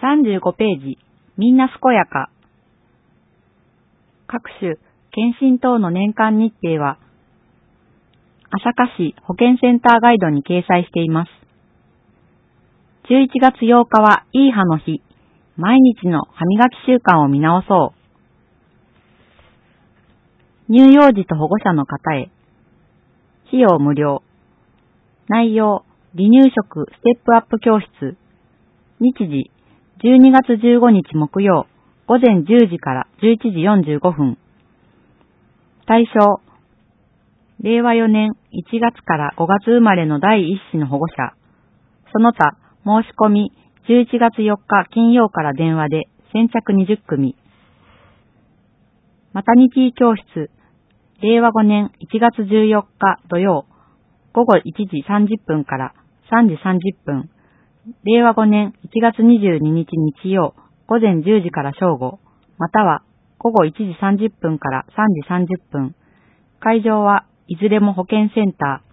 35ページ、みんな健やか。各種、検診等の年間日程は、朝霞市保健センターガイドに掲載しています。11月8日はいい歯の日。毎日の歯磨き習慣を見直そう。乳幼児と保護者の方へ。費用無料。内容、離乳食ステップアップ教室。日時、12月15日木曜、午前10時から11時45分。対象、令和4年1月から5月生まれの第一子の保護者。その他、申し込み、11月4日金曜から電話で先着20組。マタニティ教室、令和5年1月14日土曜、午後1時30分から3時30分。令和5年1月22日日曜、午前10時から正午、または午後1時30分から3時30分。会場はいずれも保健センタ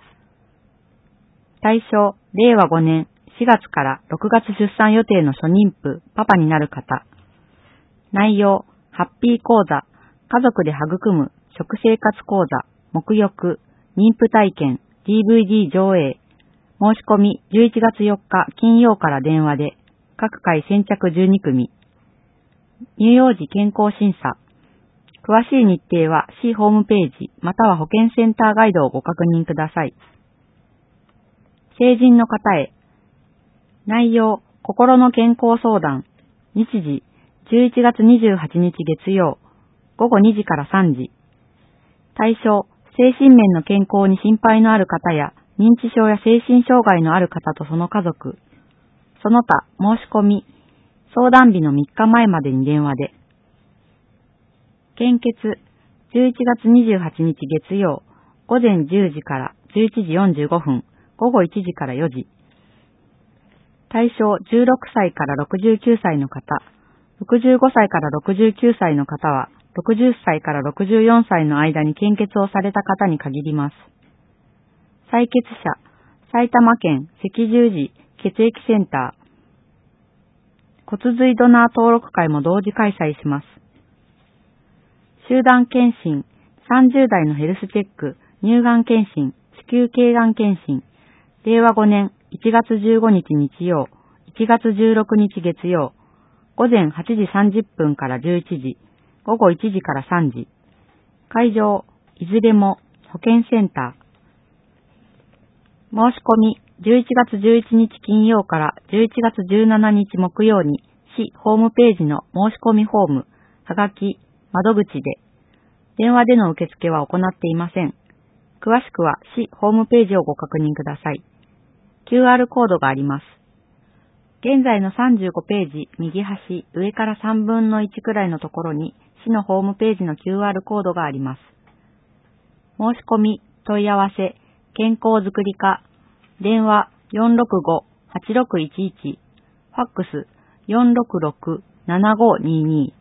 ー。対象、令和5年4月から6月出産予定の初妊婦、パパになる方。内容、ハッピー講座、家族で育む食生活講座、沐浴、妊婦体験、DVD 上映。申し込み11月4日金曜から電話で、各回先着12組。乳幼児健康審査。詳しい日程は市ホームページまたは保健センターガイドをご確認ください。成人の方へ。内容、心の健康相談。日時、11月28日月曜、午後2時から3時。対象、精神面の健康に心配のある方や、認知症や精神障害のある方とその家族。その他、申し込み、相談日の3日前までに電話で。献血、11月28日月曜、午前10時から11時45分、午後1時から4時。対象16歳から69歳の方、65歳から69歳の方は、60歳から64歳の間に献血をされた方に限ります。採血者、埼玉県赤十字血液センター。骨髄ドナー登録会も同時開催します。集団検診、30代のヘルスチェック、乳がん検診、子宮頸がん検診。令和5年1月15日日曜、1月16日月曜、午前8時30分から11時、午後1時から3時。会場、いずれも保健センター。申し込み、11月11日金曜から11月17日木曜に、市ホームページの申し込みフォーム、はがき、窓口で、電話での受付は行っていません。詳しくは市ホームページをご確認ください。QR コードがあります。現在の35ページ右端上から3分の1くらいのところに市のホームページの QR コードがあります。申し込み、問い合わせ、健康づくり課、電話 465-8611、ファックス 466-7522。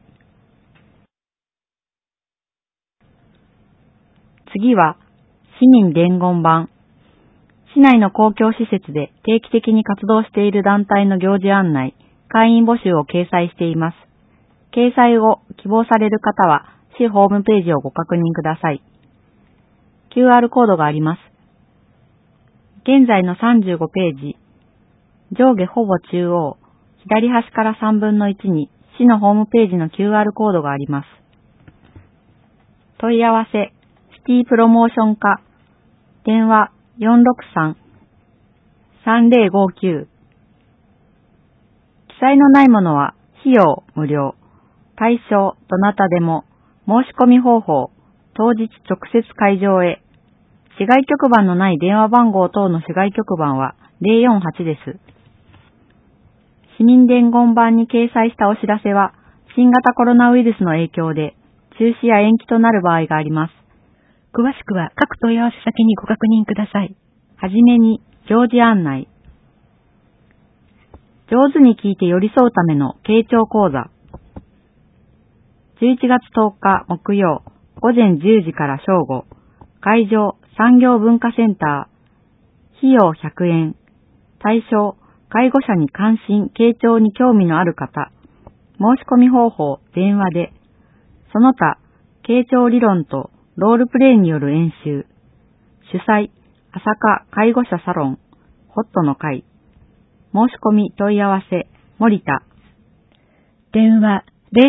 次は、市民伝言板。市内の公共施設で定期的に活動している団体の行事案内、会員募集を掲載しています。掲載を希望される方は、市ホームページをご確認ください。QR コードがあります。現在の35ページ、上下ほぼ中央、左端から3分の1に市のホームページの QR コードがあります。問い合わせ、シティプロモーション課、電話463-3059。記載のないものは費用無料。対象どなたでも。申し込み方法、当日直接会場へ。市外局番のない電話番号等の市外局番は048です。市民伝言板に掲載したお知らせは、新型コロナウイルスの影響で中止や延期となる場合があります。 詳しくは各問い合わせ先にご確認ください。 はじめに、行事案内。上手に聞いて寄り添うための傾聴講座。11月10日木曜、午前10時から正午。会場、産業文化センター。費用100円。対象、 介護者に関心、傾聴に興味のある方、申し込み方法、電話で、その他、傾聴理論とロールプレイによる演習、主催、朝霞介護者サロン、ホットの会、申し込み問い合わせ、森田。 電話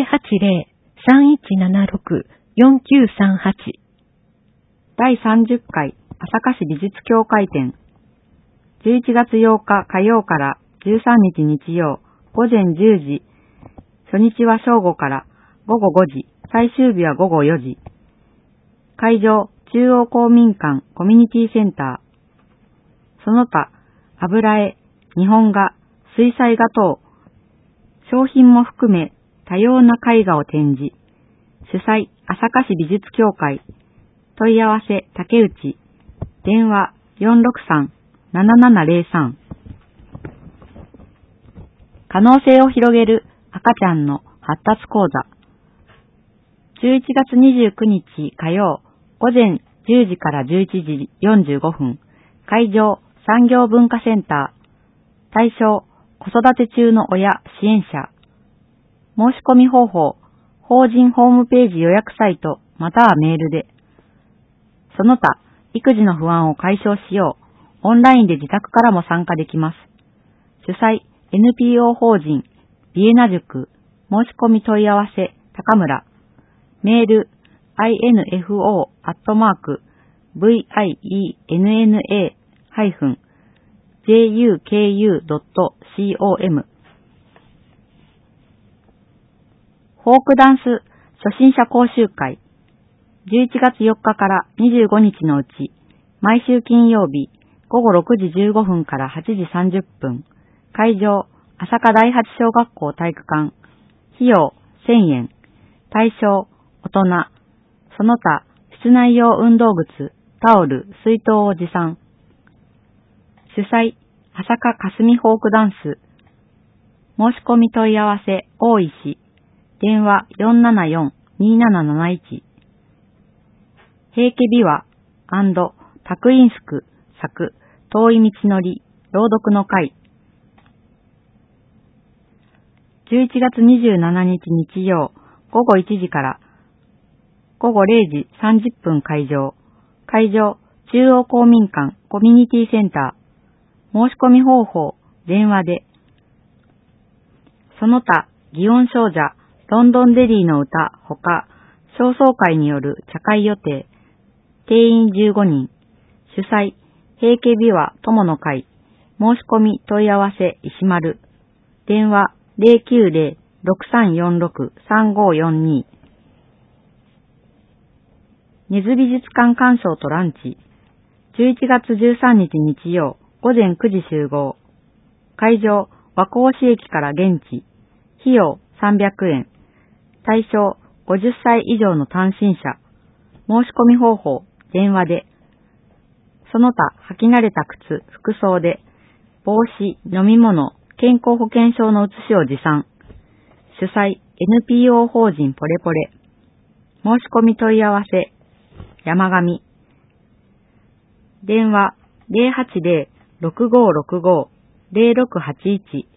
080-3176-4938。 第30回朝霞市美術協会展。11月8日火曜から13日日曜午前10時。初日は正午から午後5時。最終日は午後4時。会場、中央公民館コミュニティセンター。その他、油絵、日本画、水彩画等、商品も含め多様な絵画を展示。主催、朝霞市美術協会。問い合わせ、竹内。電話、463-7703。可能性を広げる赤ちゃんの発達講座。11月29日火曜、午前10時から11時45分。会場、産業文化センター。対象、子育て中の親、支援者。申し込み方法、法人ホームページ予約サイト、またはメールで。その他、育児の不安を解消しよう。オンラインで自宅からも参加できます。主催、NPO 法人、ビエナ塾。申し込み問い合わせ、高村。メール、info@vienna-juku.com。フォークダンス初心者講習会。11月4日から25日のうち、毎週金曜日、午後6時15分から8時30分。会場、朝霞第八小学校体育館。費用、1000円。対象、大人。その他、室内用運動靴、タオル、水筒を持参。主催、朝霞霞フォークダンス。申し込み問い合わせ、大石。電話474-2771。平家琵琶タクインスク作遠い道のり朗読の会。11月27日日曜午後1時から午後0時30分会場。会場、中央公民館コミュニティセンター。申し込み方法、電話で。その他、祇園少女、ロンドンデリーの歌、ほか、商総会による茶会予定。定員15人。主催、平家琵琶友の会。申し込み問い合わせ、石丸。電話、090-6346-3542。根津美術館鑑賞とランチ。11月13日日曜、午前9時集合。会場、和光市駅から現地。費用、300円。対象、50歳以上の単身者。申し込み方法、電話で。その他、履き慣れた靴、服装で、帽子、飲み物、健康保険証の写しを持参。主催、NPO 法人ポレポレ。申し込み問い合わせ、山上。電話、080-6565-0681。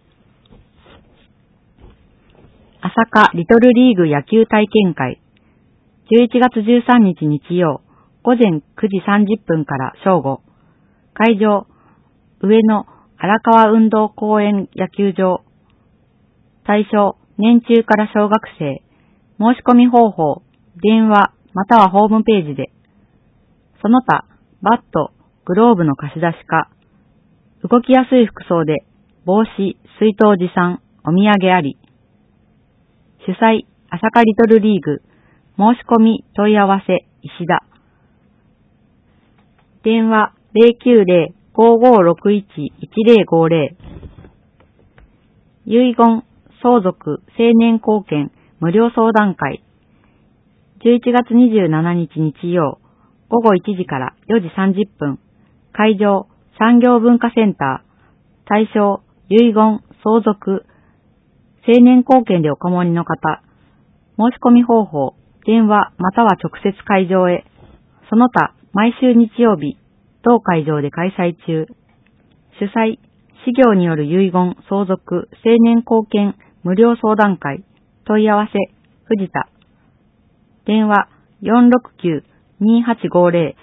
朝霞リトルリーグ野球体験会。11月13日日曜、午前9時30分から正午。会場、上野荒川運動公園野球場。対象、年中から小学生。申し込み方法、電話またはホームページで。その他、バット、グローブの貸し出しか。動きやすい服装で、帽子、水筒持参、お土産あり。主催、朝霞リトルリーグ。申し込み問い合わせ、石田。電話090-5561-1050。遺言、相続、成年後見、無料相談会。11月27日日曜、午後1時から4時30分。会場、産業文化センター。対象、遺言、相続、成年後見でお困りの方。申し込み方法、電話または直接会場へ。その他、毎週日曜日、同会場で開催中。主催、 事業による遺言、相続、成年後見、無料相談会、問い合わせ、藤田。電話、469-2850。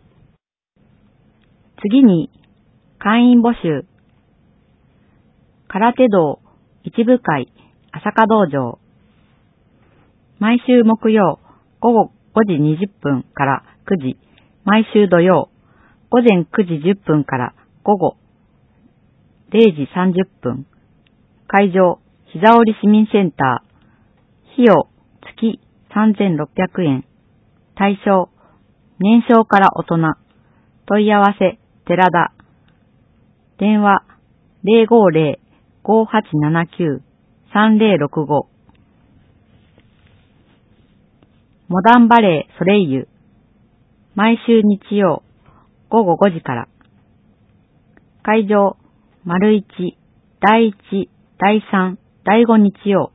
次に、会員募集。空手道、一部会、朝霞道場。毎週木曜、午後5時20分から9時、毎週土曜、午前9時10分から午後0時30分。会場、膝折市民センター。費用、月3600円。対象、年少から大人。問い合わせ、寺田。電話、050-5879-3065。モダンバレーソレイユ。毎週日曜、午後5時から。会場、丸1、第1、第3、第5日曜。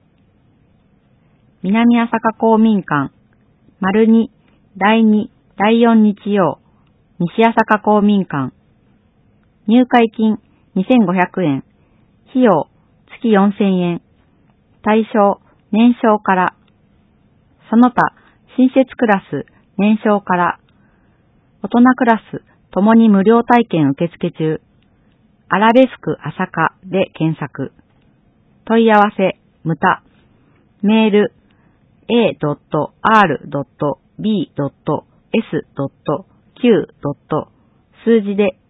南朝霞公民館、丸2、第2、第4日曜。西朝霞公民館。入会金2500円。費用月4000円。対象年少から。その他、新設クラス年少から。大人クラスともに無料体験受付中。アラベスク朝霞で検索。問い合わせ、むた。メール、a.r.b.s.q. 数字で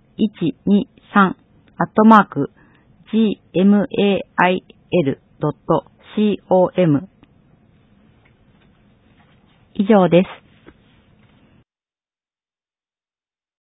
123@gmail.com。以上です。